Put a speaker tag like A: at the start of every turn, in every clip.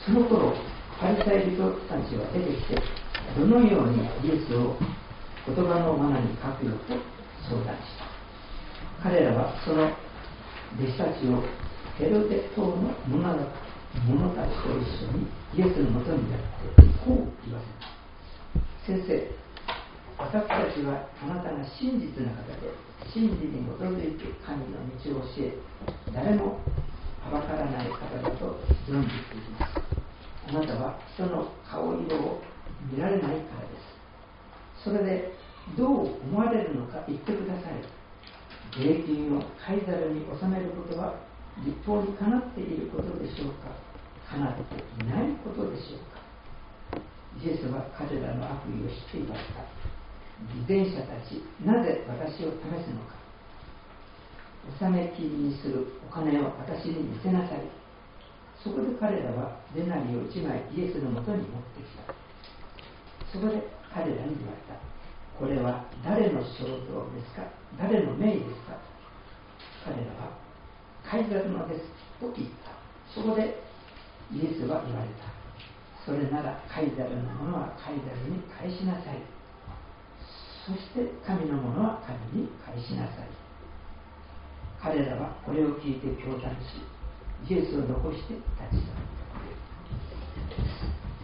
A: その頃パリサイ人たちは出てきて、どのようにイエスを言葉の罠にかけようと相談した。彼らはその弟子たちをヘロデ島の者たちと一緒にイエスのもとにやってこう言わせた。先生、私たちはあなたが真実な方で、真理に基づいて神の道を教え、誰もはばからない方だと存じています。あなたは人の顔色を見られないからです。それでどう思われるのか言ってください。税金をカイザルに納めることは立法にかなっていることでしょうか、かなっていないことでしょうか。イエスは彼らの悪意を知っていました。偽善者たち、なぜ私を試すのか。納め金にするお金を私に見せなさい。そこで彼らはデナリを1枚イエスのもとに持ってきた。そこで彼らに言われた。これは誰の肖像ですか、誰の名ですか。彼らはカイザルのですと言った。そこでイエスは言われた。それならカイザルのものはカイザルに返しなさい。そして神のものは神に返しなさい。彼らはこれを聞いて驚嘆し、イエスを残して立ち去った。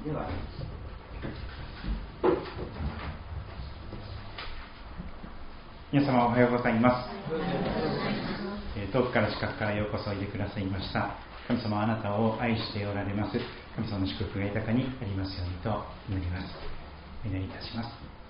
A: では
B: 皆様おはようございます。遠くから近くからようこそおいでくださいました。神様はあなたを愛しておられます。神様の祝福が豊かにありますようにと祈ります。お祈りいたします。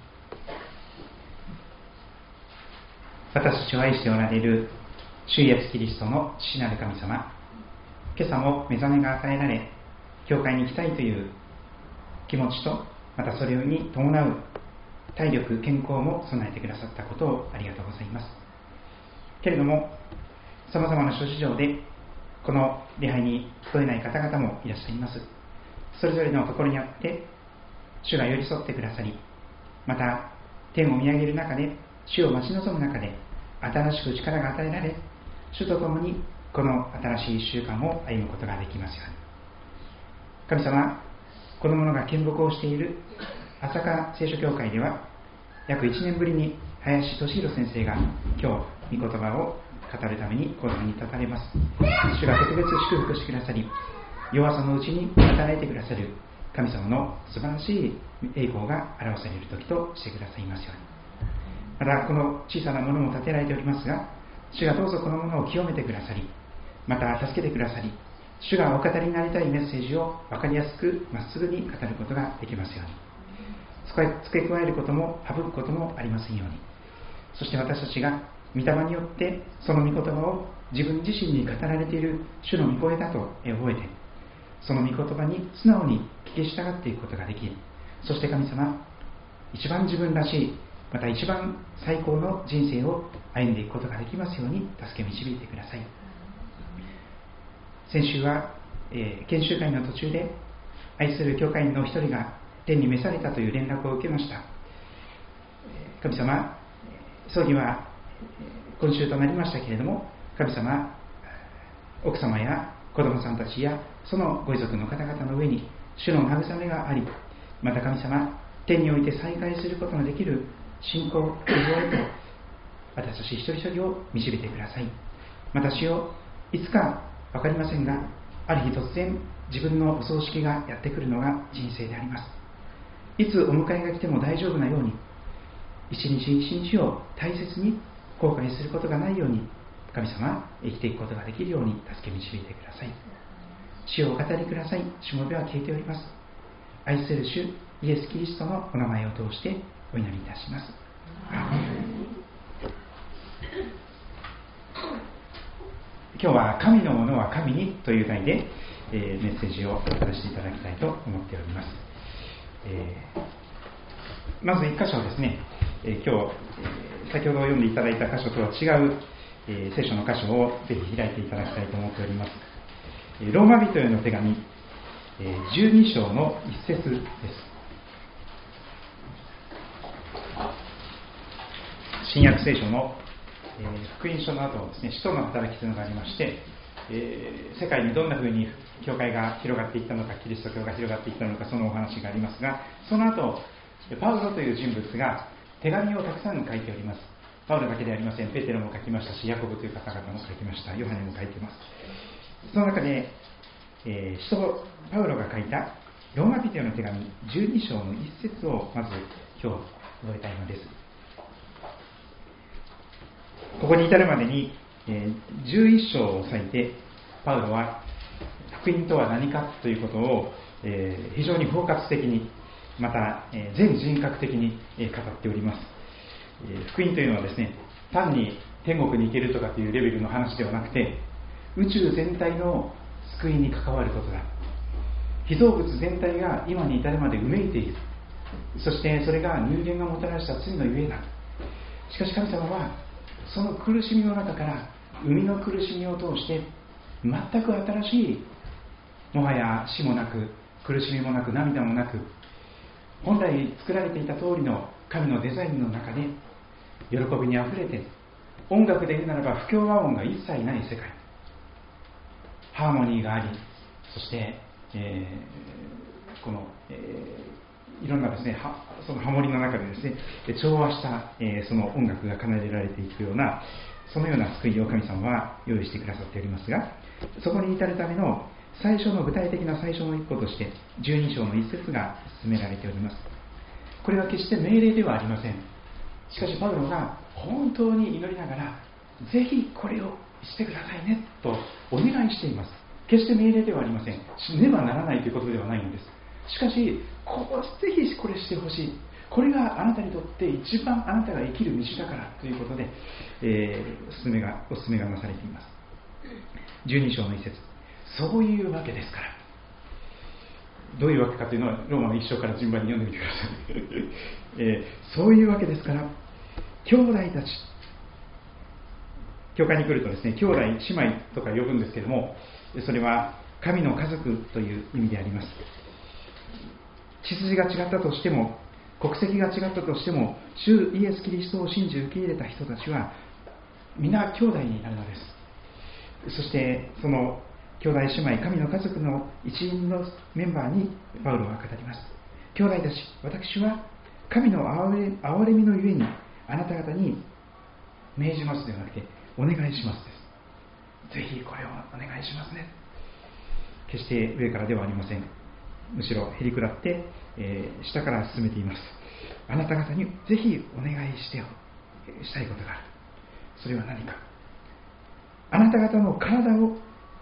B: 私たちを愛しておられる主イエスキリストの父なる神様、今朝も目覚めが与えられ、教会に行きたいという気持ちと、またそれに伴う体力、健康も備えてくださったことをありがとうございます。けれども、さまざまな諸事情でこの礼拝に聞こえない方々もいらっしゃいます。それぞれのところにあって主が寄り添ってくださり、また天を見上げる中で、主を待ち望む中で新しく力が与えられ、主と共にこの新しい習慣を歩むことができますように。神様、この者が見牧をしている朝霞聖書協会では、約1年ぶりに林俊弘先生が今日御言葉を語るために講談に立たれます。主が特別祝福してくださり、弱さのうちに働いてくださる神様の素晴らしい栄光が表される時としてくださいますように。またこの小さなものも立てられておりますが、主がどうぞこのものを清めてくださり、また助けてくださり、主がお語りになりたいメッセージを分かりやすくまっすぐに語ることができますように。付け加えることも省くこともありませんように。そして私たちが御霊によってその御言葉を自分自身に語られている主の御声だと覚えて、その御言葉に素直に聞き従っていくことができ、そして神様、一番自分らしい、また一番最高の人生を歩んでいくことができますように助け導いてください。先週は、研修会の途中で愛する教会員の一人が天に召されたという連絡を受けました。神様、葬儀は今週となりましたけれども、神様、奥様や子供さんたちやそのご遺族の方々の上に主の慰めがあり、また神様、天において再会することのできる信仰、希望へと私たち一人一人を導いてください。また主よ、いつか分かりませんが、ある日突然自分のお葬式がやってくるのが人生であります。いつお迎えが来ても大丈夫なように、一日一日を大切に後悔することがないように、神様、生きていくことができるように助け導いてください。主をお語りください。しもべは聞いております。愛する主イエス・キリストのお名前を通してお祈りいたします。今日は神のものは神にという題で、メッセージを語らせていただきたいと思っております。まず1箇所ですね、今日先ほど読んでいただいた箇所とは違う、聖書の箇所をぜひ開いていただきたいと思っております。ローマ人への手紙、12章の1節です。新約聖書の、福音書の後ですね、使徒の働きというのがありまして、 世界にどんなふうに教会が広がっていったのか、キリスト教が広がっていったのか、そのお話がありますが、その後パウロという人物が手紙をたくさん書いております。パウロだけではありません。ペテロも書きましたし、ヤコブという方々も書きました。ヨハネも書いています。その中で、使徒パウロが書いたローマ人への手紙12章の1節をまず今日覚えたいのです。ここに至るまでに、11章を割いてパウロは福音とは何かということを、非常に包括的に、また、全人格的に、語っております。福音というのはですね、単に天国に行けるとかというレベルの話ではなくて、宇宙全体の救いに関わることだ。被造物全体が今に至るまでうめいている。そしてそれが人間がもたらした罪のゆえだ。しかし神様はその苦しみの中から生みの苦しみを通して全く新しい、もはや死もなく苦しみもなく涙もなく、本来作られていた通りの神のデザインの中で喜びにあふれて、音楽で言うならば不協和音が一切ない世界、ハーモニーがあり、そして、いろんなですね、そのハモリの中でですね、調和した、その音楽が奏でられていくような、そのような救いを神様は用意してくださっておりますが、そこに至るための最初の具体的な最初の一歩として12章の一節が進められております。これは決して命令ではありません。しかしパウロが本当に祈りながら、ぜひこれをしてくださいねとお願いしています。決して命令ではありません。しねばならないということではないんです。しかし、ぜひこれしてほしい。これがあなたにとって一番あなたが生きる道だからということで、お勧めがなされています。12章の一節。そういうわけですから。どういうわけかというのはローマの一章から順番に読んでみてください。そういうわけですから、兄弟たち、教会に来るとですね、兄弟、姉妹とか呼ぶんですけれども、それは神の家族という意味であります。血筋が違ったとしても、国籍が違ったとしても、主イエス・キリストを信じ受け入れた人たちは皆兄弟になるのです。そしてその兄弟姉妹、神の家族の一員のメンバーにパウロは語ります。兄弟たち、私は神の憐れみのゆえにあなた方に命じますではなくてお願いしますです。ぜひこれをお願いしますね。決して上からではありません。むしろへりくだって、下から進めています。あなた方にぜひお願いしたいことがある。それは何か。あなた方の体を、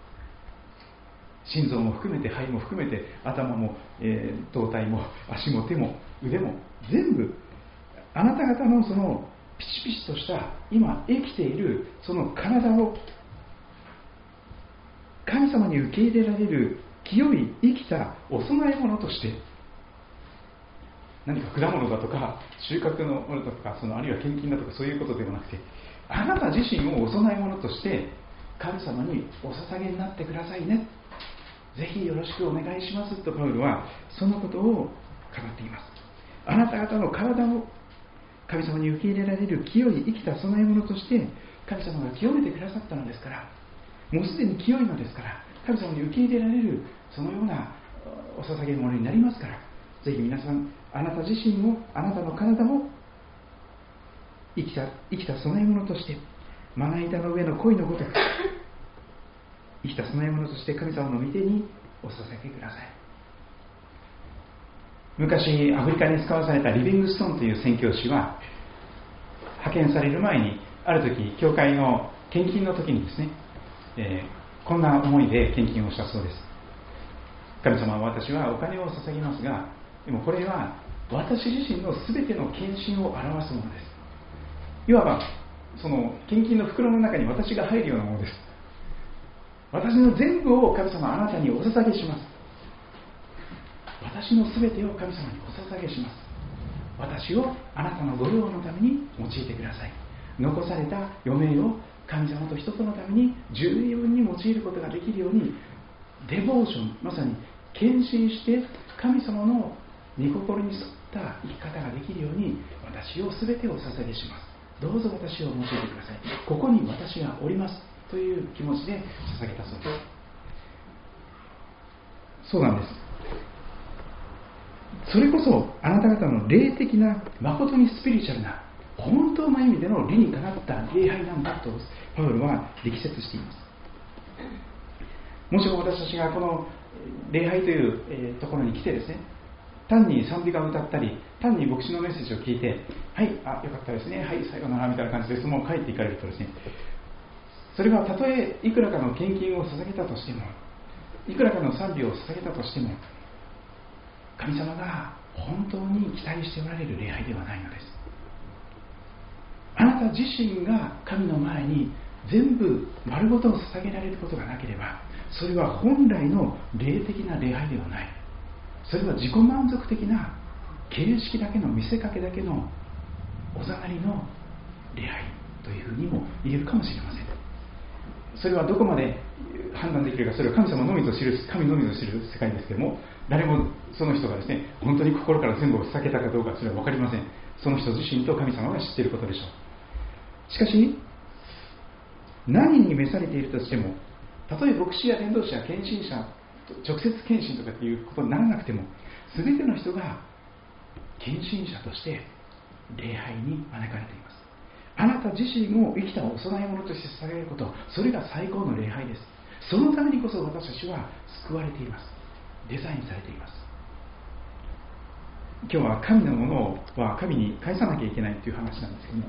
B: 心臓も含めて肺も含めて頭も、胴体も足も手も腕も全部、あなた方のそのピチピチとした今生きているその体を神様に受け入れられる清い生きたお供え物として、何か果物だとか収穫のものだとか、あるいは献金だとかそういうことではなくて、あなた自身をお供え物として神様にお捧げになってくださいね、ぜひよろしくお願いしますとパウロはそのことを語っています。あなた方の体を神様に受け入れられる清い生きた供え物として神様が清めてくださったのですから、もうすでに清いのですから、神様に受け入れられるそのようなお捧げ物になりますから、ぜひ皆さん、あなた自身もあなたの体も生きた供え物として、まな板の上の鯉のごとく生きた供え物として神様の御手にお捧げください。昔アフリカに使わされたリビングストーンという宣教師は、派遣される前にある時教会の献金の時にですね、こんな思いで献金をしたそうです。神様は、私はお金を捧げますが、でもこれは私自身の全ての献身を表すものです。いわばその献金の袋の中に私が入るようなものです。私の全部を神様、あなたにお捧げします。私の全てを神様にお捧げします。私をあなたのご用のために用いてください。残された余命を神様と人とのために十分に用いることができるように、デボーション、まさに献身して神様の御心に沿った生き方ができるように、私を全てお捧げします。どうぞ私を用いてください。ここに私がおりますという気持ちで捧げたそうです。 そうなんです。それこそあなた方の霊的な、誠にスピリチュアルな、本当の意味での理にかなった礼拝なんだとパウロは力説しています。もしも私たちがこの礼拝という、ところに来てですね、単に賛美歌を歌ったり、単に牧師のメッセージを聞いて、はい、よかったですね、はい、さようならみたいな感じでそのまま帰っていかれるとですね、それはたとえいくらかの献金を捧げたとしても、いくらかの賛美を捧げたとしても、神様が本当に期待しておられる礼拝ではないのです。あなた自身が神の前に全部丸ごとを捧げられることがなければ、それは本来の霊的な礼拝ではない。それは自己満足的な形式だけの見せかけだけのおざなりの礼拝というふうにも言えるかもしれません。それはどこまで判断できるか、それは神様のみと知る、神のみと知る世界ですけれども、誰もその人がですね、本当に心から全部を捧げたかどうかそれは分かりません。その人自身と神様が知っていることでしょう。しかし何に召されているとしても、たとえ牧師や伝道者や献身者、直接献身とかっていうことにならなくても、全ての人が献身者として礼拝に招かれています。あなた自身を生きたお供え物として捧げること、それが最高の礼拝です。そのためにこそ私たちは救われています。デザインされています。今日は神のものは神に返さなきゃいけないという話なんですけども、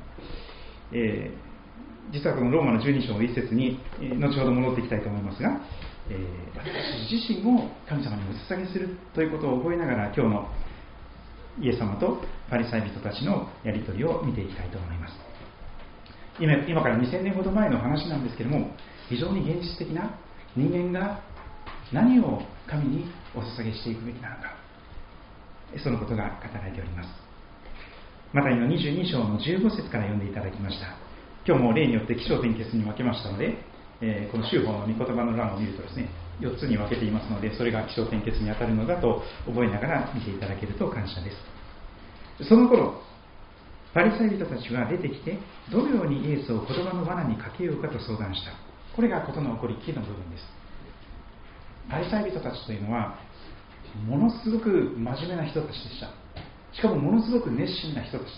B: 実はこのローマの12章の一節に、後ほど戻っていきたいと思いますが、私自身を神様にお捧げするということを覚えながら、今日のイエス様とパリサイ人たちのやり取りを見ていきたいと思います。今から2000年ほど前の話なんですけども、非常に現実的な人間が何を神にお捧げしていくべきなのか、そのことが語られております。マタイの22章の15節から読んでいただきました。今日も例によって起承転結に分けましたので、この修法の御言葉の欄を見るとですね、4つに分けていますので、それが起承転結に当たるのだと覚えながら見ていただけると感謝です。その頃パリサイ人たちは出てきて、どのようにイエスを言葉の罠にかけようかと相談した。これが事の起こり木の部分です。パリサイ人たちというのはものすごく真面目な人たちでした。しかもものすごく熱心な人たちでした。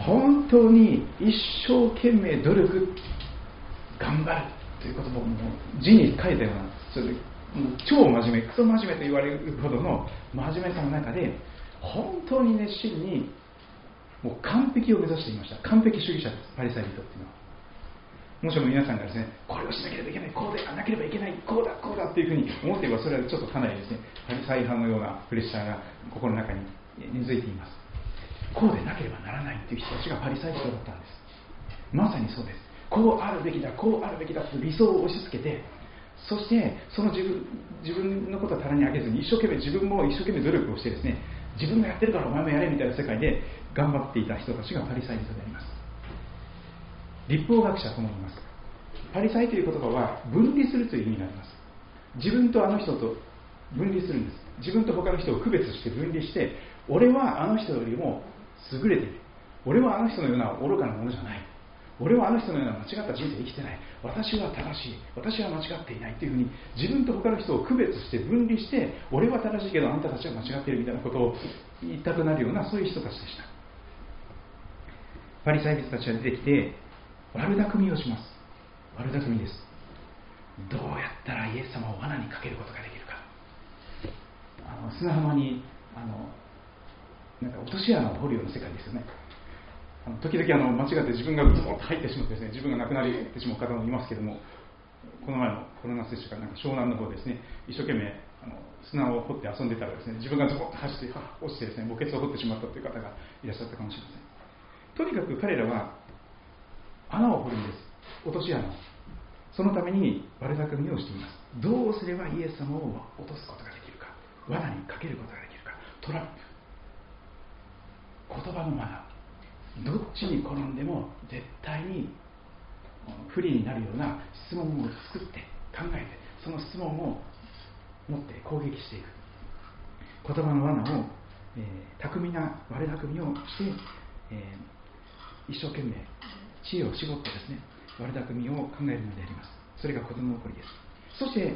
B: 本当に一生懸命努力頑張るということも字に書いたような、それで超真面目、クソ真面目と言われるほどの真面目さの中で、本当に熱心にもう完璧を目指していました。完璧主義者です、パリサイ人っていうのは。もしも皆さんがですね、これをしなければいけない、こうでなければいけない、こうだこうだっていうふうに思っていれば、それはちょっとかなりですね、パリサイ派のようなプレッシャーが心の中に根付いています。こうでなければならないという人たちがパリサイ人だったんです。まさにそうです。こうあるべきだ、こうあるべきだという理想を押し付けて、そしてその自分のことは棚に上げずに、自分も一生懸命努力をしてですね、自分がやってるからお前もやれみたいな世界で頑張っていた人たちがパリサイ人であります。律法学者とも言います。パリサイという言葉は分離するという意味があります。自分とあの人と分離するんです。自分と他の人を区別して分離して、俺はあの人よりも優れている、俺はあの人のような愚かなものじゃない、俺はあの人のような間違った人生生きてない、私は正しい、私は間違っていないというふうに、自分と他の人を区別して分離して、俺は正しいけどあんたたちは間違っているみたいなことを言いたくなるような、そういう人たちでした。パリサイ人たちは出てきて悪巧みをします。悪巧みです。どうやったらイエス様を罠にかけることができるか。砂浜になんか落とし穴を掘るような世界ですよね。時々間違って自分がズボッと入ってしまってですね、自分が亡くなってしまう方もいますけれども、この前のコロナ接種からなんか湘南の方ですね、一生懸命砂を掘って遊んでたらですね、自分がズボッと走って落ちてですね、墓穴を掘ってしまったという方がいらっしゃったかもしれません。とにかく彼らは穴を掘るんです。落とし穴を。そのために悪巧みをしています。どうすればイエス様を落とすことができるか、罠にかけることができるか、トラップ、言葉の罠、どっちに転んでも絶対に不利になるような質問を作って考えて、その質問を持って攻撃していく言葉の罠を、巧みな悪巧みをして、一生懸命知恵を絞ってですね、悪巧みを考えるのであります。それが事の起こりです。そして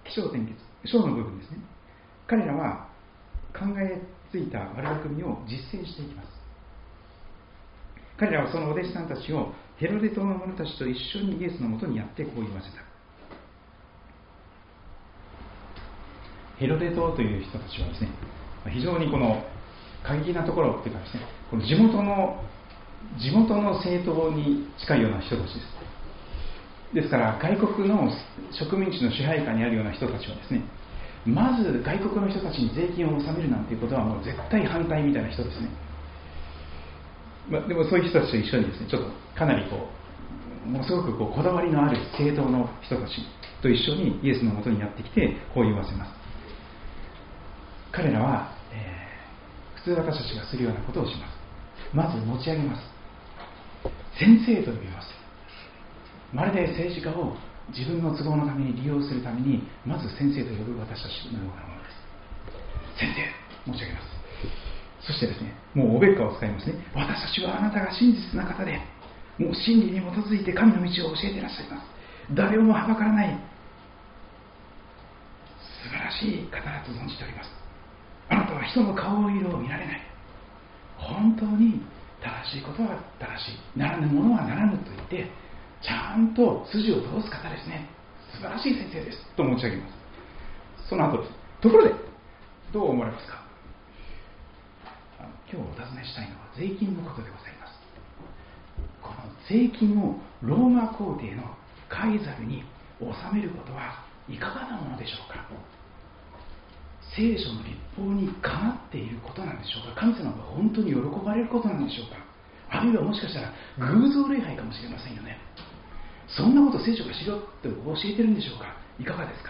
B: 起承転結、章の部分ですね。彼らは考えついた悪巧みを実践していきます。彼らはそのお弟子さんたちをヘロデ島の者たちと一緒にイエスのもとにやってこう言わせた。ヘロデ島という人たちはですね、非常にこの過激なところというかですね、この地元の政党に近いような人たちです。ですから外国の植民地の支配下にあるような人たちはですね、まず外国の人たちに税金を納めるなんていうことはもう絶対反対みたいな人ですね。でもそういう人たちと一緒にですね、ちょっとかなりものすごくこだわりのある政党の人たちと一緒にイエスのもとにやってきてこう言わせます。彼らは、普通私たちがするようなことをします。まず持ち上げます。先生と呼びます。まるで政治家を自分の都合のために利用するためにまず先生と呼ぶ私たちのようなものです。先生、持ち上げます。そしてですね、もうおべっかを使いますね。私たちはあなたが真実な方で、もう真理に基づいて神の道を教えていらっしゃいます。誰をもはばからない素晴らしい方だと存じております。あなたは人の顔色を見られない。本当に正しいことは正しい、ならぬものはならぬと言ってちゃんと筋を通す方ですね。素晴らしい先生ですと持ち上げます。その後です。ところでどう思われますか。今日お尋ねしたいのは税金のことでございます。この税金をローマ皇帝のカイザルに納めることはいかがなものでしょうか。聖書の律法にかなっていることなんでしょうか。神様が本当に喜ばれることなんでしょうか。あるいはもしかしたら偶像礼拝かもしれませんよね。そんなこと聖書がしろって教えてるんでしょうか。いかがですか。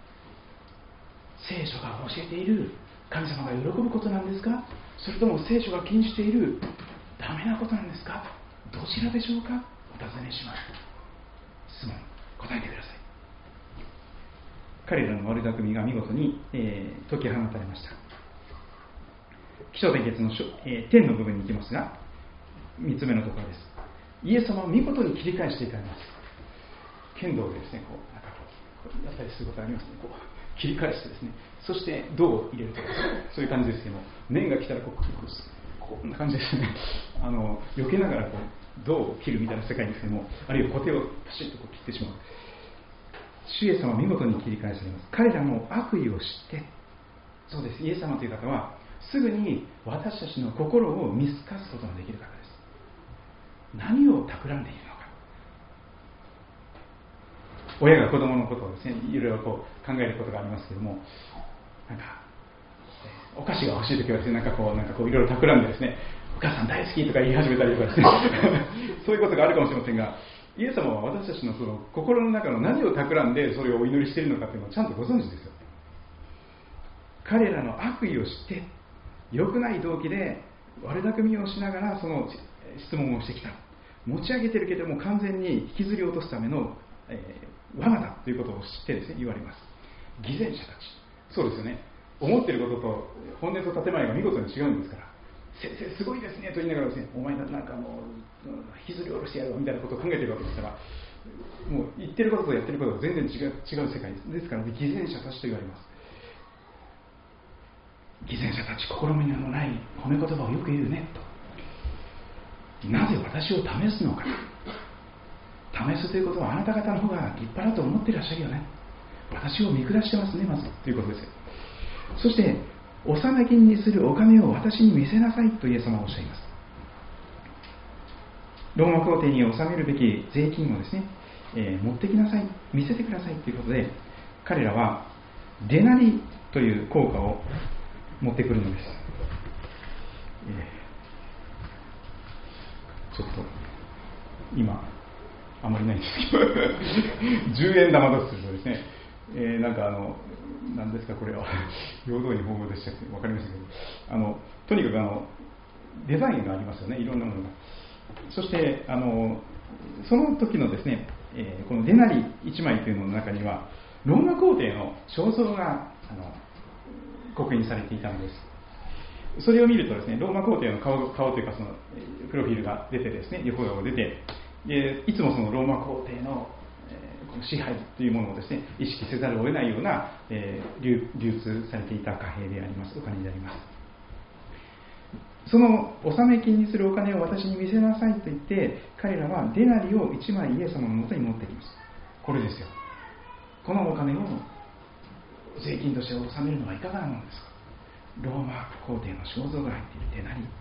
B: 聖書が教えている神様が喜ぶことなんですか。それとも聖書が禁じているダメなことなんですか。どちらでしょうか。お尋ねします。質問答えてください。彼らの悪巧みが見事に、解き放たれました。起承転結の天の部分に行きますが、3つ目のところです。イエス様を見事に切り返していかれます。剣道でですね、なんかやったりすることありますね。切り返してですね、そして銅を入れるとか、そういう感じですけども、面が来たらこんな感じですね。避けながら銅を切るみたいな世界ですけども、あるいは小手をパシッと切ってしまう。主イエス様は見事に切り返されます。彼らの悪意を知って、そうです、イエス様という方はすぐに私たちの心を見透かすことができる方です。何を企んでいるのか。親が子供のことをですね、いろいろ考えることがありますけども、なんかお菓子が欲しいときはですね、なんかいろいろ企んでですね、お母さん大好きとか言い始めたりとかですねそういうことがあるかもしれませんが、イエス様は私たちのその心の中の何を企んでそれをお祈りしているのかというのをちゃんとご存知ですよ。彼らの悪意を知って良くない動機で悪巧みをしながらその質問をしてきた。持ち上げてるけども完全に引きずり落とすための、罠だということを知ってですね、言われます。偽善者たち。そうですよね。思っていることと本音と建前が見事に違うんですから、先生すごいですねと言いながらですね、お前なんかもう引きずり下ろしてやるみたいなことを考えているわけですから、もう言ってることとやってることが全然違う世界です。ですから、偽善者たちと言われます。偽善者たち、心身のない褒め言葉をよく言うねと。なぜ私を試すのか。試すということはあなた方の方が立派だと思っていらっしゃるよね。私を見下してますね、まずということですよ。そして納金にするお金を私に見せなさいとイエス様はおっしゃいます。ローマ皇帝に納めるべき税金をですね、持ってきなさい、見せてくださいということで、彼らはデナリという硬貨を持ってくるのです。ちょっと今あまりないんですけど10円玉だとするとですね、何ですかこれは平等院法でしたっけ、分かりましたけど、とにかくデザインがありますよね、いろんなものが。そしてその時のですね、このデナリ1枚というのの中にはローマ皇帝の肖像が刻印されていたのです。それを見るとですね、ローマ皇帝の顔というかそのプロフィールが出てですね、横顔が出て、いつもそのローマ皇帝の支配というものをですね、意識せざるを得ないような、流通されていた貨幣であります、お金であります。その納め金にするお金を私に見せなさいと言って、彼らはデナリを1枚イエス様のもとに持ってきます。これですよ。このお金を税金として納めるのはいかがなものですか。ローマ皇帝の肖像が入っているデナリ。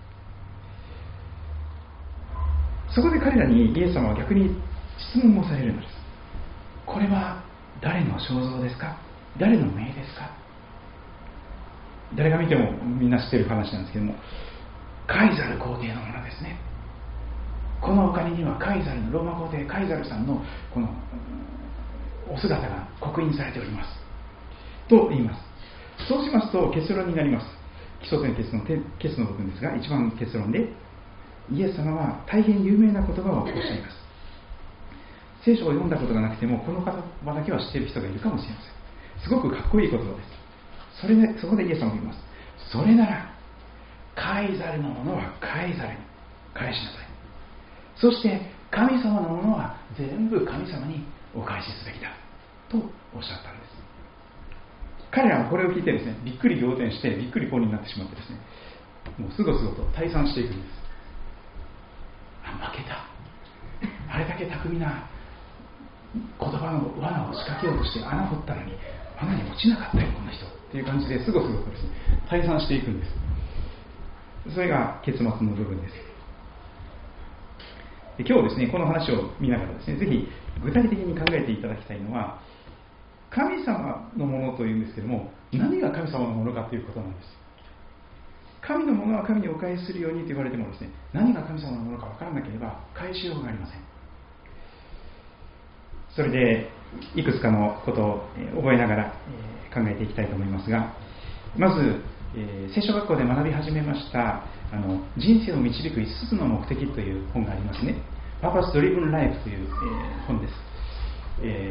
B: そこで彼らにイエス様は逆に質問をされるのです。これは誰の肖像ですか。誰の名ですか。誰が見てもみんな知っている話なんですけども、カイザル皇帝のものですね。このお金にはカイザルのローマ皇帝カイザルさんのこのお姿が刻印されておりますと言います。そうしますと結論になります。基礎点結の部分ですが、一番結論でイエス様は大変有名な言葉をおっしゃいます。聖書を読んだことがなくてもこの言葉だけは知っている人がいるかもしれません。すごくかっこいい言葉です。そこでイエス様が言います。それならカイザルのものはカイザルに返しなさい。そして神様のものは全部神様にお返しすべきだとおっしゃったんです。彼らはこれを聞いてですね、びっくり仰天してびっくりこうになってしまってですね、もうすごすごと退散していくんです。負けた。あれだけ巧みな言葉の罠を仕掛けようとして穴掘ったのに罠に落ちなかったよこの人っていう感じですごすごとですね退散していくんです。それが結末の部分です。で今日ですねこの話を見ながらですねぜひ具体的に考えていただきたいのは神様のものというんですけども何が神様のものかということなんです。神のものは神にお返しするようにと言われてもですね何が神様のものか分からなければ返しようがありません。それでいくつかのことを覚えながら考えていきたいと思いますが、まず聖書学校で学び始めました人生を導く5つの目的という本がありますね。パパスドリブンライフという本です。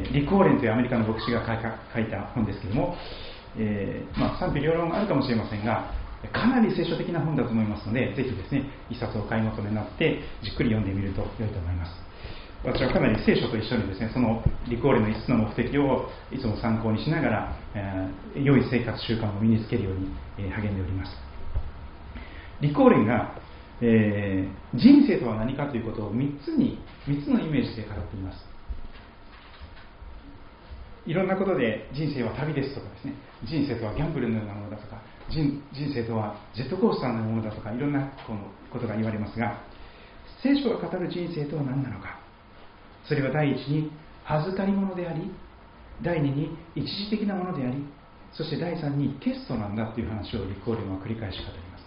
B: リコーレンというアメリカの牧師が書いた本ですけれども、賛否両論あるかもしれませんがかなり聖書的な本だと思いますのでぜひですね一冊お買い求めになってじっくり読んでみると良いと思います。私はかなり聖書と一緒にですねそのリコーレンの5つの目的をいつも参考にしながら、良い生活習慣を身につけるように、励んでおります。リコーレンが、人生とは何かということを3つのイメージで語っています。いろんなことで人生は旅ですとかですね人生とはギャンブルのようなものだとか人生とはジェットコースターのようなものだとかいろんなことが言われますが聖書が語る人生とは何なのか。それは第一に預かり物であり第二に一時的なものでありそして第三にテストなんだという話をリコーレンは繰り返し語ります。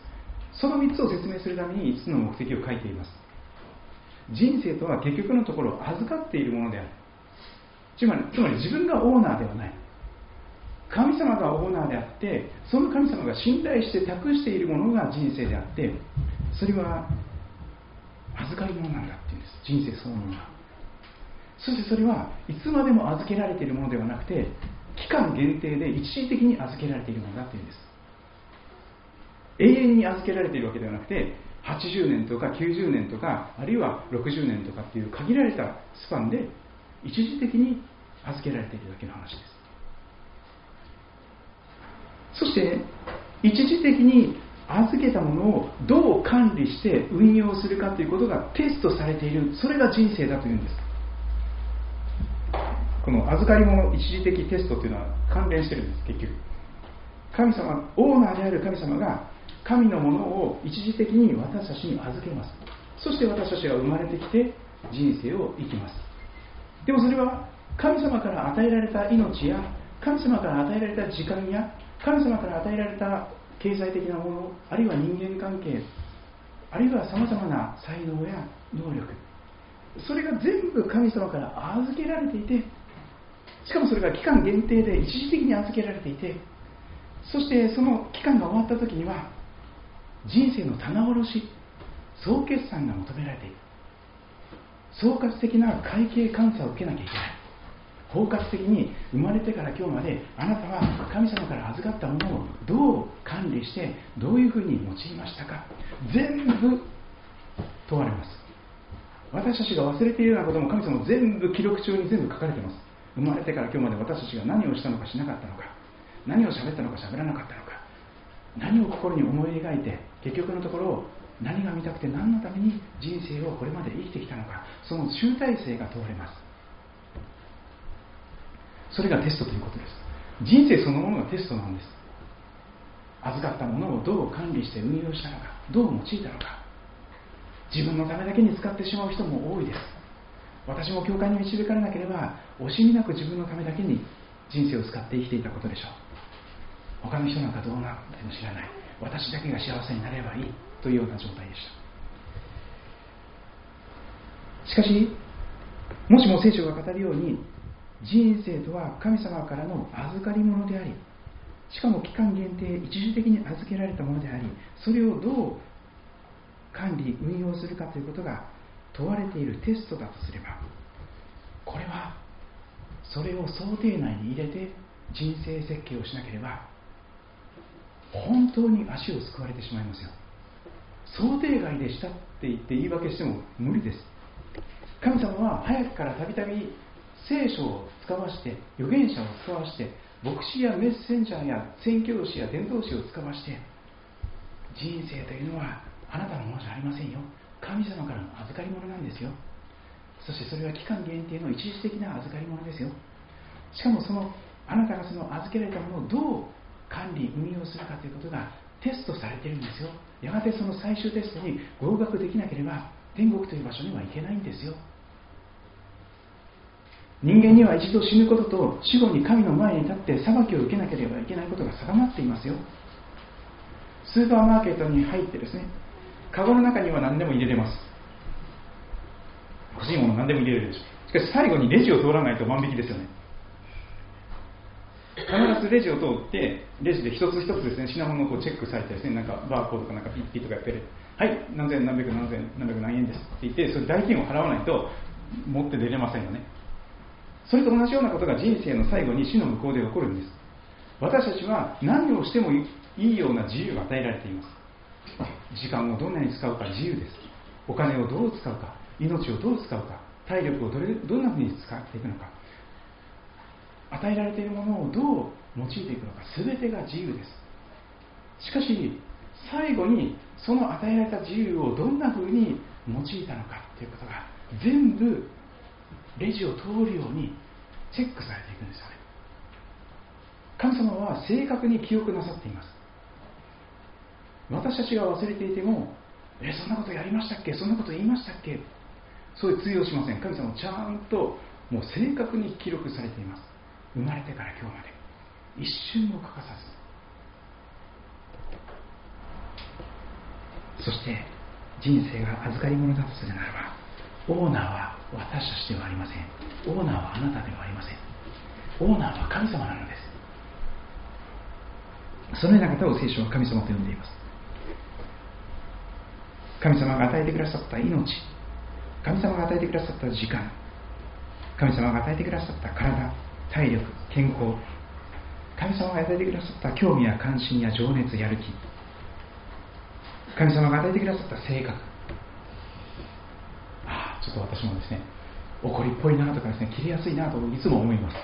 B: その3つを説明するために5つの目的を書いています。人生とは結局のところ預かっているものである。つまり自分がオーナーではない。神様がオーナーであってその神様が信頼して託しているものが人生であってそれは預かり物なんだっていうんです。人生そのものが。そしてそれはいつまでも預けられているものではなくて期間限定で一時的に預けられているものだというんです。永遠に預けられているわけではなくて80年とか90年とかあるいは60年とかっていう限られたスパンで一時的に預けられているだけの話です。そして一時的に預けたものをどう管理して運用するかということがテストされている。それが人生だというんです。この預かり物一時的テストというのは関連しているんです。結局神様オーナーである神様が神のものを一時的に私たちに預けます。そして私たちが生まれてきて人生を生きます。でもそれは神様から与えられた命や神様から与えられた時間や神様から与えられた経済的なものあるいは人間関係あるいはさまざまな才能や能力それが全部神様から預けられていてしかもそれが期間限定で一時的に預けられていてそしてその期間が終わった時には人生の棚卸し総決算が求められている。総括的な会計監査を受けなきゃいけない。包括的に生まれてから今日まであなたは神様から預かったものをどう管理してどういうふうに用いましたか全部問われます。私たちが忘れているようなことも神様全部記録帳に全部書かれています。 生まれてから今日まで私たちが何をしたのかしなかったのか、何を喋ったのか喋らなかったのか、何を心に思い描いて、結局のところ何が見たくて何のために人生をこれまで生きてきたのか、その集大成が問われます。それがテストということです。人生そのものがテストなんです。預かったものをどう管理して運用したのか、どう用いたのか。自分のためだけに使ってしまう人も多いです。私も教会に導かれなければ惜しみなく自分のためだけに人生を使って生きていたことでしょう。他の人なんかどうなっても知らない、私だけが幸せになればいいというような状態でした。しかしもしも聖書が語るように、人生とは神様からの預かり物であり、しかも期間限定一時的に預けられたものであり、それをどう管理運用するかということが問われているテストだとすれば、これはそれを想定内に入れて人生設計をしなければ本当に足をすくわれてしまいますよ。想定外でしたって言って言い訳しても無理です。神様は早くからたびたび聖書を使わして、預言者を使わして、牧師やメッセンジャーや宣教師や伝道師を使わして、人生というのはあなたのものじゃありませんよ、神様からの預かり物なんですよ。そしてそれは期間限定の一時的な預かり物ですよ。しかもあなたがその預けられたものをどう管理運用するかということがテストされているんですよ。やがてその最終テストに合格できなければ天国という場所には行けないんですよ。人間には一度死ぬことと死後に神の前に立って裁きを受けなければいけないことが定まっていますよ。スーパーマーケットに入ってですね、カゴの中には何でも入れれます。欲しいもの何でも入れれるでしょう。しかし最後にレジを通らないと万引きですよね。必ずレジを通って、レジで一つ一つですね、品物をチェックされてですね、なんかバーコードかなんかピッピッとかやってる、はい、何千何百何千何百何円ですって言って、それ代金を払わないと持って出れませんよね。それと同じようなことが人生の最後に死の向こうで起こるんです。私たちは何をしてもいいような自由が与えられています。時間をどんなに使うか自由です。お金をどう使うか、命をどう使うか、体力をどんなふうに使っていくのか、与えられているものをどう用いていくのか、全てが自由です。しかし最後にその与えられた自由をどんなふうに用いたのかということが全部レジを通るようにチェックされていくんですよね。神様は正確に記憶なさっています。私たちが忘れていても、そんなことやりましたっけ、そんなこと言いましたっけ、そういう通用しません。神様はちゃんともう正確に記録されています。生まれてから今日まで一瞬も欠かさず。そして人生が預かり物だとするならば、オーナーは私たちではありません。オーナーはあなたではありません。オーナーは神様なのです。そのような方を聖書は神様と呼んでいます。神様が与えてくださった命、神様が与えてくださった時間、神様が与えてくださった体、体力、健康、神様が与えてくださった興味や関心や情熱、やる気、神様が与えてくださった性格、ちょっと私もですね、怒りっぽいなとかですね、切れやすいなといつも思います。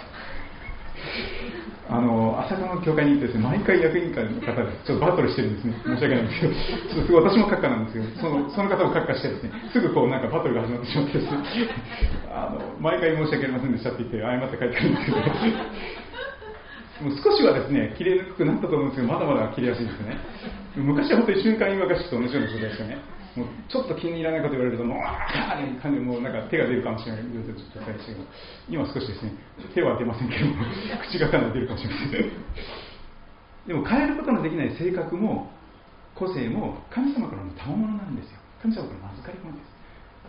B: 朝霞の教会に行ってですね、毎回役員会の方でちょっとバトルしてるんですね。申し訳ないんですけど、ちょっとすごい私も閣下なんですけど、その方を閣下してですね、すぐこうなんかバトルが始まってしまってですね、毎回申し訳ありませんでしたって言って謝って帰ってくるんですけど、もう少しはですね、切れにくくなったと思うんですけど、まだまだ切れやすいんですね。昔は本当に瞬間違和合宿と同じような状態ですよね。もうちょっと気に入らないこと言われると、もう感じでもうなんか手が出るかもしれない状態ですけど、今少しですね、手は出ませんけども、口がかなり出るかもしれません。でも変えることのできない性格も個性も神様からの賜物なんですよ。神様からの預かり物です。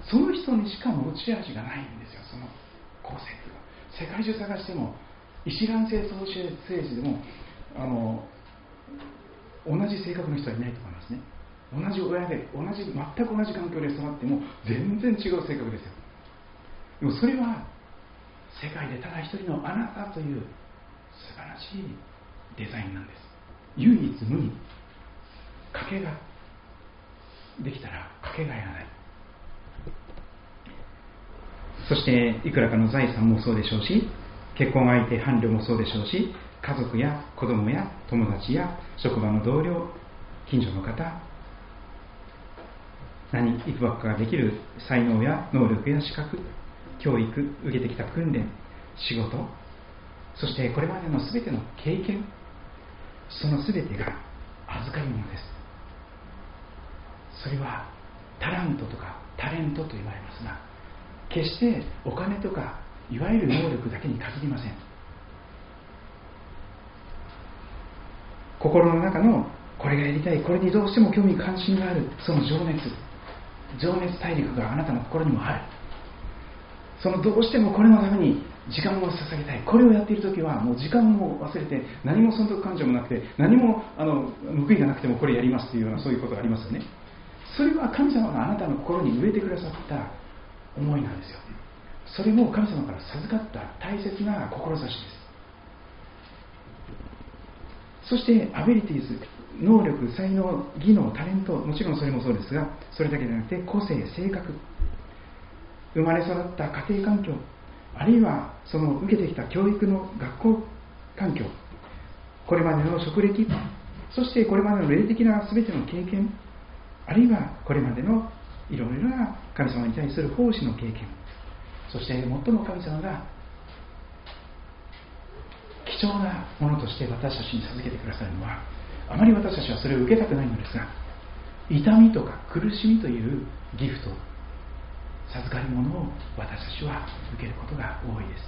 B: その人にしか持ち味がないんですよ、その個性というか。世界中探しても、一卵性創生児でも同じ性格の人はいないと思いますね。同じ親で全く同じ環境で育っても全然違う性格ですよ。でもそれは世界でただ一人のあなたという素晴らしいデザインなんです。唯一無二、賭けができたら賭けがいがない。そしていくらかの財産もそうでしょうし、 結婚相手、伴侶もそうでしょうし、家族や子供や友達や職場の同僚、近所の方、いくばくかができる才能や能力や資格、教育、受けてきた訓練、仕事、そしてこれまでのすべての経験、そのすべてが預かり物です。それはタラントとかタレントと言われますが、決してお金とかいわゆる能力だけに限りません。心の中のこれがやりたい、これにどうしても興味関心がある、その情熱大陸があなたの心にもある。そのどうしてもこれのために時間を捧げたい、これをやっているときはもう時間も忘れて、何も損得感情もなくて、何も報いがなくてもこれやりますというような、そういうことがありますよね。それは神様があなたの心に植えてくださった思いなんですよ。それも神様から授かった大切な志です。そしてアビリティーズ、能力、才能、技能、タレント、もちろんそれもそうですが、それだけでなくて個性、性格、生まれ育った家庭環境、あるいはその受けてきた教育の学校環境、これまでの職歴、そしてこれまでの霊的な全ての経験、あるいはこれまでのいろいろな神様に対する奉仕の経験、そして最も神様が貴重なものとして私たちに授けてくださるのは、あまり私たちはそれを受けたくないのですが、痛みとか苦しみというギフト、授かり物を私たちは受けることが多いです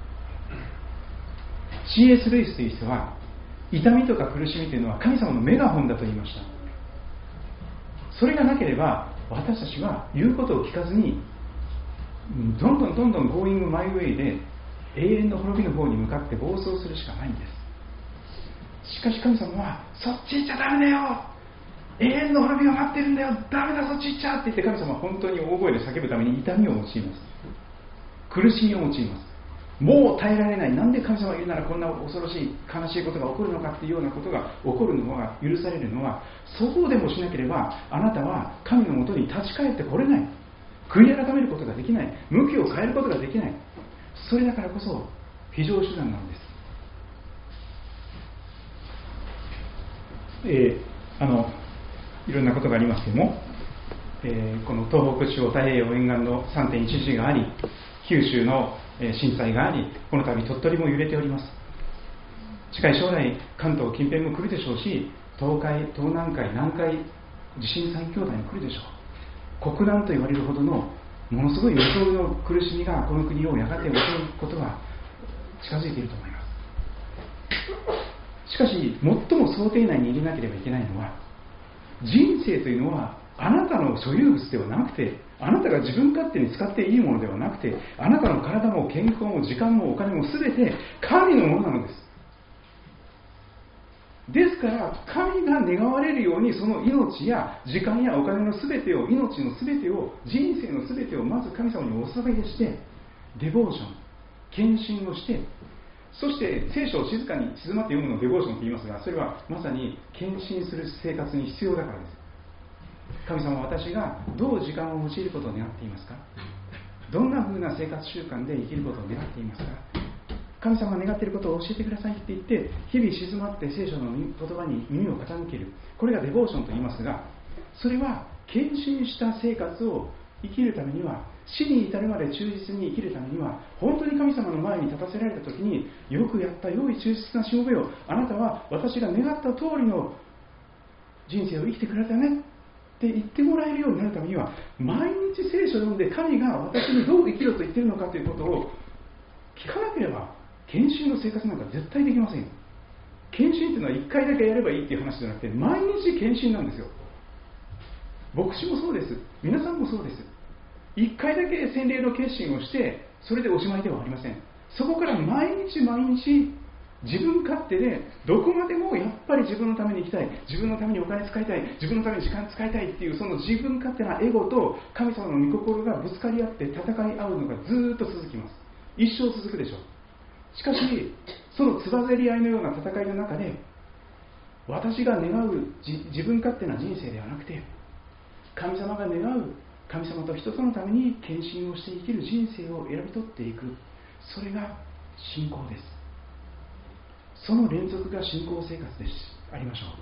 B: 。C.S. ルイスという人は、痛みとか苦しみというのは神様のメガホンだと言いました。それがなければ私たちは言うことを聞かずに、どんどんゴーイングマイウェイで永遠の滅びの方に向かって暴走するしかないんです。しかし神様は、そっち行っちゃダメだよ、永遠の滅びが待ってるんだよ、ダメだそっち行っちゃって言って、神様は本当に大声で叫ぶために痛みを用います。苦しみを用います。もう耐えられない、なんで神様が言うならこんな恐ろしい悲しいことが起こるのかっていうようなことが起こるのが許されるのは、そうでもしなければあなたは神のもとに立ち返ってこれない、悔い改めることができない、向きを変えることができない。それだからこそ非常手段なんです。いろんなことがありますけども、この東北地方太平洋沿岸の 3.11 があり、九州の震災があり、この度鳥取も揺れております。近い将来関東近辺も来るでしょうし、東海、東南海、南海地震3兄弟も来るでしょう。国難と言われるほどのものすごい予想の苦しみがこの国をやがて襲うことが近づいていると思います。しかし最も想定内に入れなければいけないのは、人生というのはあなたの所有物ではなくて、あなたが自分勝手に使っていいものではなくて、あなたの体も健康も時間もお金も全て神のものなのです。ですから神が願われるように、その命や時間やお金の全てを、命の全てを、人生の全てをまず神様にお捧げして、デボーション、献身をして、そして聖書を静かに静まって読むのをデボーションと言いますが、それはまさに献身する生活に必要だからです。神様は私がどう時間を用いることを願っていますか？どんな風な生活習慣で生きることを願っていますか？神様が願っていることを教えてくださいって言って、日々静まって聖書の言葉に耳を傾ける。これがデボーションと言いますが、それは献身した生活を生きるためには、死に至るまで忠実に生きるためには、本当に神様の前に立たせられたときに、よくやった良い忠実なしもべよ、あなたは私が願った通りの人生を生きてくれたねって言ってもらえるようになるためには、毎日聖書を読んで神が私にどう生きろと言っているのかということを聞かなければ、献身の生活なんか絶対できませんよ。献身というのは1回だけやればいいっていう話じゃなくて、毎日献身なんですよ。牧師もそうです。皆さんもそうです。1回だけ洗礼の決心をして、それでおしまいではありません。そこから毎日自分勝手で、どこまでもやっぱり自分のために生きたい、自分のためにお金使いたい、自分のために時間使いたいっていう、その自分勝手なエゴと神様の御心がぶつかり合って戦い合うのがずーっと続きます。一生続くでしょう。しかしそのつばぜり合いのような戦いの中で、私が願う自分勝手な人生ではなくて、神様が願う神様と人とのために献身をして生きる人生を選び取っていく。それが信仰です。その連続が信仰生活でありましょ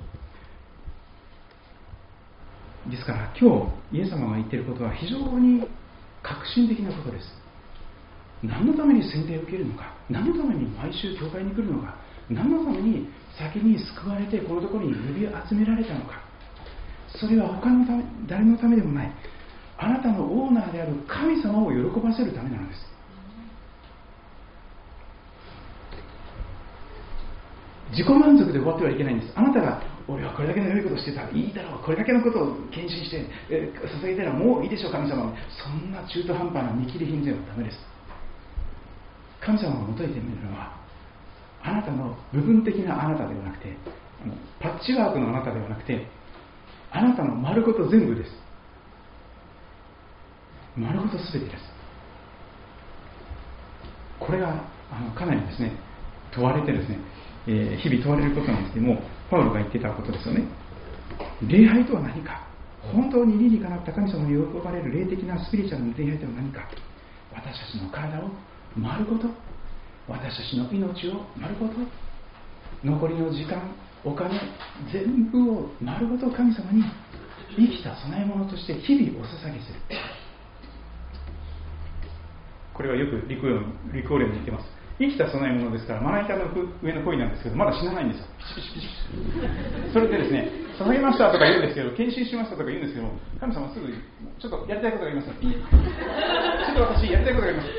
B: う。ですから今日イエス様が言っていることは非常に革新的なことです。何のために洗礼を受けるのか、何のために毎週教会に来るのか、何のために先に救われてこのところに呼び集められたのか、それは他のため、誰のためでもない、あなたのオーナーである神様を喜ばせるためなのです。自己満足で終わってはいけないんです。あなたが俺はこれだけの良いことをしてたらいいだろう、これだけのことを献身して、捧げたらもういいでしょう神様は、そんな中途半端な見切り品ではダメです。神様が求めてみるのは、あなたの部分的なあなたではなくて、パッチワークのあなたではなくて、あなたの丸ごと全部です。丸ごと全てです。これがかなりですね、問われてですね、日々問われることなんですけども、パウロが言っていたことですよね。礼拝とは何か、本当に理にかなった神様に喜ばれる霊的なスピリチュアルの礼拝とは何か、私たちの体を丸ごと、私たちの命を丸ごと、残りの時間、お金全部を丸ごと神様に生きた供え物として日々お捧げする。これはよくリコーレムに言ってます。生きた供え物ですから、まな板の上の恋なんですけど、まだ死なないんですよ。ピシピシピシ。それでですね、捧げましたとか言うんですけど、献身しましたとか言うんですけど、神様すぐ、ちょっとやりたいことがありますよ。ちょっと私やりたいことがあります。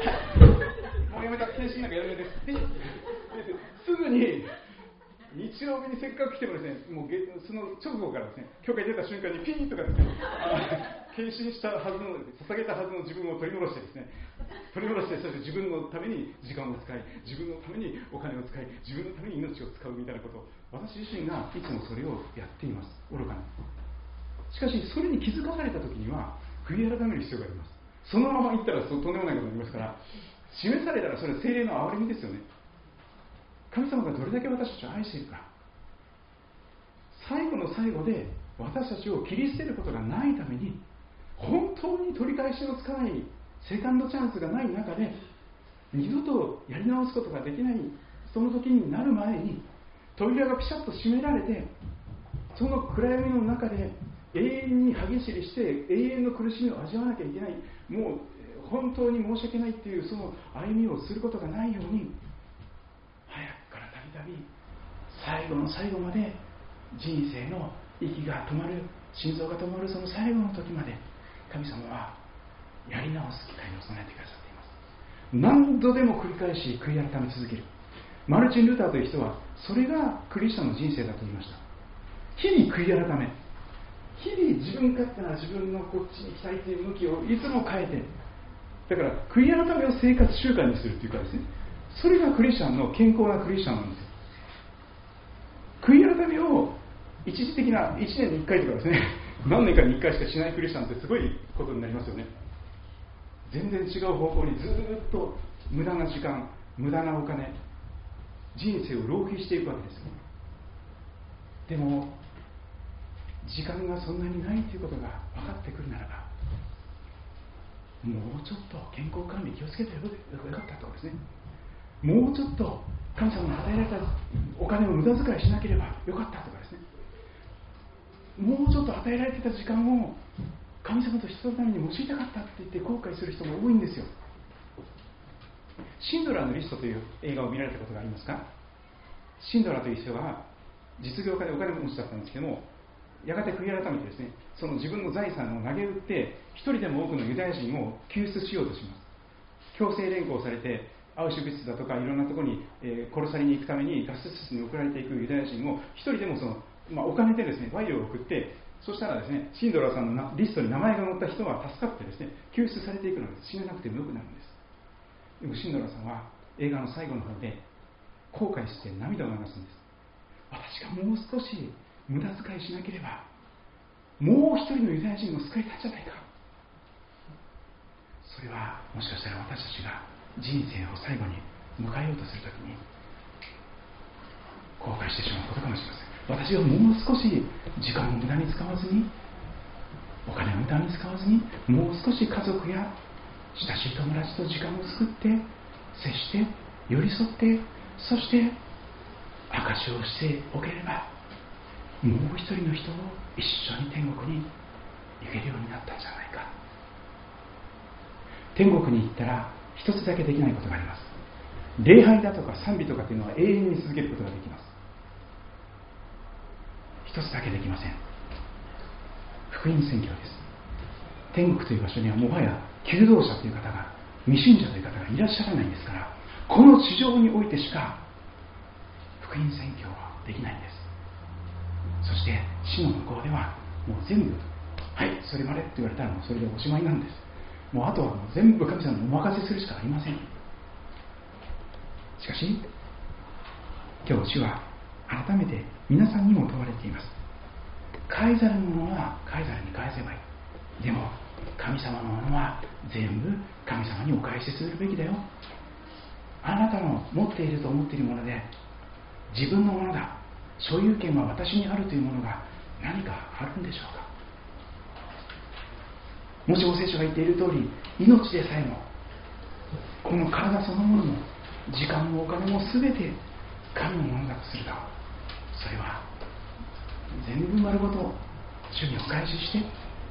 B: もうやめた、献身なんかやめです。すぐに、日曜日にせっかく来てもですね、もうその直後からですね、教会に出た瞬間にピーンとかですね、献身したはずの、捧げたはずの自分を取り戻してですね、そしてそして自分のために時間を使い、自分のためにお金を使い、自分のために命を使うみたいなことを、私自身がいつもそれをやっています。愚かに。しかし、それに気づかされた時には、悔い改める必要があります。そのまま行ったらとんでもないことになりますから、示されたらそれは聖霊の憐れみですよね。神様がどれだけ私たちを愛しているか、最後の最後で私たちを切り捨てることがないために、本当に取り返しのつかないセカンドチャンスがない中で、二度とやり直すことができないその時になる前に、扉がピシャッと閉められて、その暗闇の中で永遠に歯ぎしりして永遠の苦しみを味わわなきゃいけない、もう本当に申し訳ないっていうその歩みをすることがないように、早くからたびたび最後の最後まで人生の息が止まる、心臓が止まるその最後の時まで、神様はやり直す機会を備えてくださっています。何度でも繰り返し悔い改め続ける。マルチン・ルターという人はそれがクリスチャンの人生だと言いました。日々悔い改め、日々自分勝手な自分のこっちに行きたいという向きをいつも変えて、だから悔い改めを生活習慣にするというかですね、それがクリスチャンの健康なクリスチャンなんですよ。悔い改めを一時的な1年に1回とかですね、何年かに1回しかしないクリスチャンってすごいことになりますよね。全然違う方向にずっと無駄な時間、無駄なお金、人生を浪費していくわけですよ。でも時間がそんなにないということが分かってくるならば、もうちょっと健康管理気をつけてよかったとかですね、もうちょっと神様に与えられたお金を無駄遣いしなければよかったとかですね、もうちょっと与えられてた時間を神様と人のために用いたかったって言って後悔する人も多いんですよ。シンドラーのリストという映画を見られたことがありますか？シンドラーという人は実業家でお金持ちだったんですけども、やがて悔い改めてですね、その自分の財産を投げ打って一人でも多くのユダヤ人を救出しようとします。強制連行されてアウシュビッツだとかいろんなところに、殺されに行くためにガス室に送られていくユダヤ人を一人でもお金でですね賄賂を送って、そしたらですね、シンドラーさんのリストに名前が載った人は助かってですね救出されていくのです。死ななくてもよくなるんです。でもシンドラーさんは映画の最後の方で後悔して涙を流すんです。私がもう少し無駄遣いしなければもう一人のユダヤ人を救えたんじゃないか。それはもしかしたら私たちが人生を最後に迎えようとするときに後悔してしまうことかもしれません。私はもう少し時間を無駄に使わずに、お金を無駄に使わずに、もう少し家族や親しい友達と時間を作って接して寄り添って、そして証しをしておければ、もう一人の人を一緒に天国に行けるようになったんじゃないか。天国に行ったら一つだけできないことがあります。礼拝だとか賛美とかというのは永遠に続けることができます。一つだけできません。福音宣教です。天国という場所にはもはや求道者という方が、未信者という方がいらっしゃらないんですから、この地上においてしか福音宣教はできないんです。そして死の向こうではもう全部、はい、それまでって言われたらもうそれでおしまいなんです。もうあとはもう全部神様にお任せするしかありません。しかし今日主は改めて皆さんにも問われています。カイザルのものはカイザルに返せばいい。でも神様のものは全部神様にお返しするべきだよ。あなたの持っていると思っているもので、自分のものだ、所有権は私にあるというものが何かあるんでしょうか。もし聖書が言っている通り、命でさえも、この体そのものも、時間もお金も全て神のものだとすると、それは全部丸ごと主にお返しして、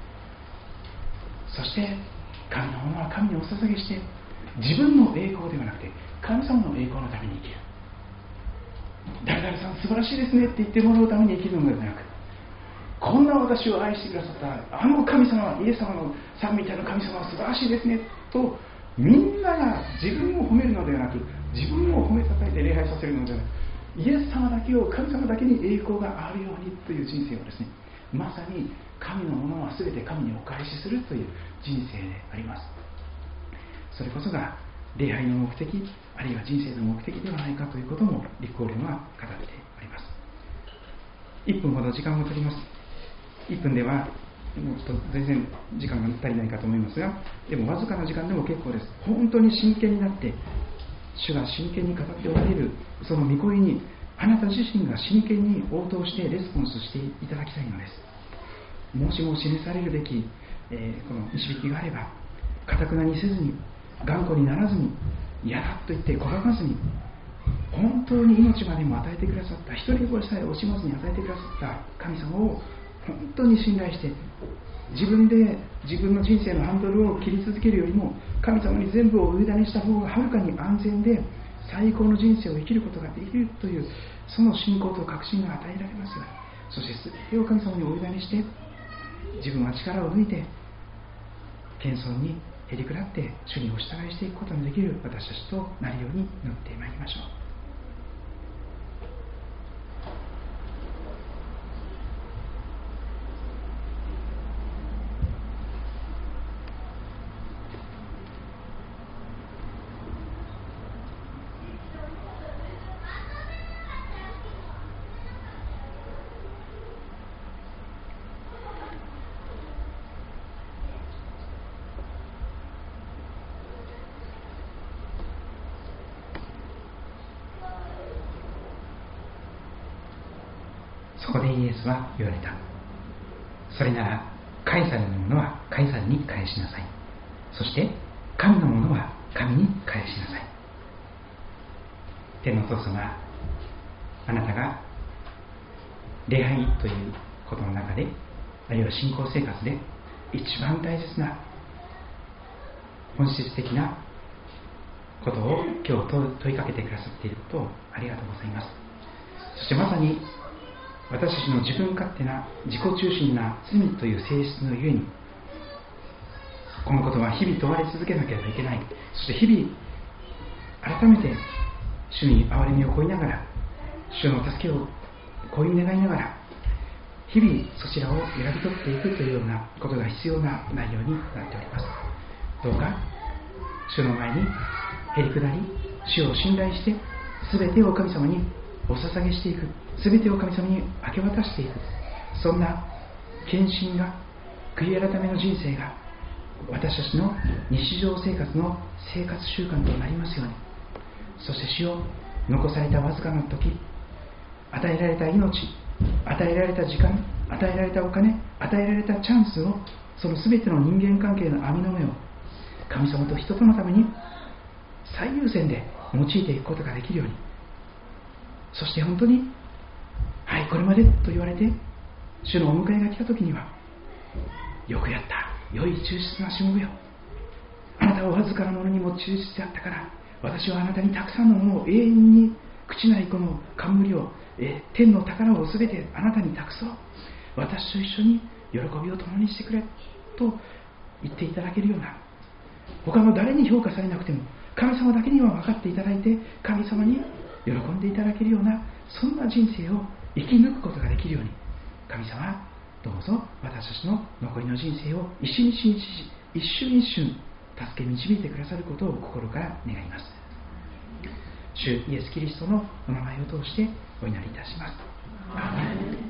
B: そして神のものは神にお捧げして、自分の栄光ではなくて神様の栄光のために生きる。誰々さん素晴らしいですねって言ってもらうために生きるのではなく、こんな私を愛してくださったあの神様、イエス様のさんみたいな神様は素晴らしいですねと、みんなが自分を褒めるのではなく、自分を褒めたたえて礼拝させるのではなく、イエス様だけを、神様だけに栄光があるようにという人生をですね、まさに神のものは全て神にお返しするという人生であります。それこそが礼拝の目的、あるいは人生の目的ではないかということも立法論は語っております。1分ほど時間を取ります。1分ではもうちょっと全然時間が足りないかと思いますが、でもわずかな時間でも結構です。本当に真剣になって主が真剣に語っておられるその御声に、あなた自身が真剣に応答してレスポンスしていただきたいのです。もしも示されるべき、この導きがあれば、堅くなにせずに、頑固にならずに、嫌だと言って拒まずに、本当に命までも与えてくださった、一人子さえ惜しまずに与えてくださった神様を本当に信頼して、自分で自分の人生のハンドルを切り続けるよりも、神様に全部をお委ねした方がはるかに安全で、最高の人生を生きることができるという、その信仰と確信が与えられますが、そして全てを神様にお委ねして、自分は力を抜いて謙遜にへりくだって主にお従いしていくことのできる私たちとなるように祈ってまいりましょう。そこでイエスは言われた。それならカイサルのものはカイサルに返しなさい。そして神のものは神に返しなさい。天のお父様、あなたが礼拝ということの中で、あるいは信仰生活で一番大切な本質的なことを今日問いかけてくださっていることをありがとうございます。そしてまさに私たちの自分勝手な自己中心な罪という性質のゆえに、このことは日々問われ続けなければいけない。そして日々改めて主に憐れみを請いながら、主の助けを乞い願いながら、日々そちらを選び取っていくというようなことが必要な内容になっております。どうか主の前にへりくだり、主を信頼して全てを神様にお捧げしていく、全てを神様に明け渡していく、そんな献身が、悔い改めの人生が私たちの日常生活の生活習慣となりますように。そして主よ、残されたわずかな時、与えられた命、与えられた時間、与えられたお金、与えられたチャンスを、その全ての人間関係の網の目を神様と人とのために最優先で用いていくことができるように、そして本当にはいこれまでと言われて主のお迎えが来た時には、よくやった、良い忠実なしもべよ、あなたはわずかなものにも忠実であったから、私はあなたにたくさんのものを永遠に朽ちないこの冠を、天の宝をすべてあなたに託そう、私と一緒に喜びを共にしてくれと言っていただけるような、他の誰に評価されなくても神様だけには分かっていただいて、神様に喜んでいただけるような、そんな人生を生き抜くことができるように、神様どうぞ私たちの残りの人生を一瞬一瞬助け導いてくださることを心から願います。主イエスキリストのお名前を通してお祈りいたします。アーメン。